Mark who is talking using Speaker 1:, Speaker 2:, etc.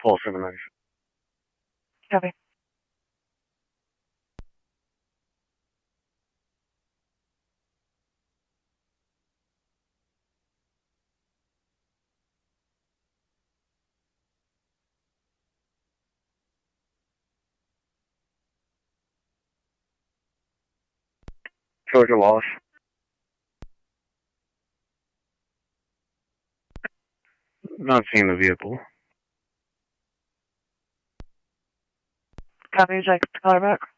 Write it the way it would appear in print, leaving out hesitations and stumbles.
Speaker 1: Paul 796.
Speaker 2: Copy.
Speaker 1: Georgia Wallace. Not seeing the vehicle.
Speaker 2: Copy. Would you like to call her back?